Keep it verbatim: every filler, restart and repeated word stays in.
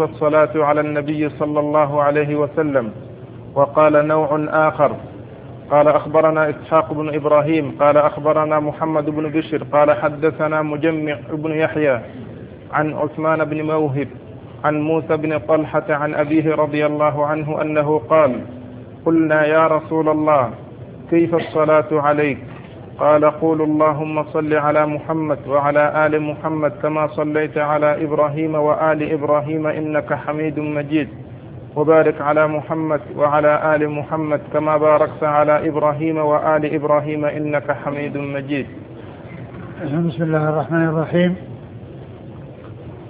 كيف الصلاة على النبي صلى الله عليه وسلم؟ وقال نوع آخر. قال أخبرنا إسحاق بن إبراهيم قال أخبرنا محمد بن بشر قال حدثنا مجمع بن يحيى عن عثمان بن موهب عن موسى بن طلحة عن أبيه رضي الله عنه أنه قال قلنا يا رسول الله كيف الصلاة عليك؟ قال قول اللهم صل على محمد وعلى آل محمد كما صليت على إبراهيم وآل إبراهيم إنك حميد مجيد، وبارك على محمد وعلى آل محمد كما باركت على إبراهيم وآل إبراهيم إنك حميد مجيد. بسم الله الرحمن الرحيم.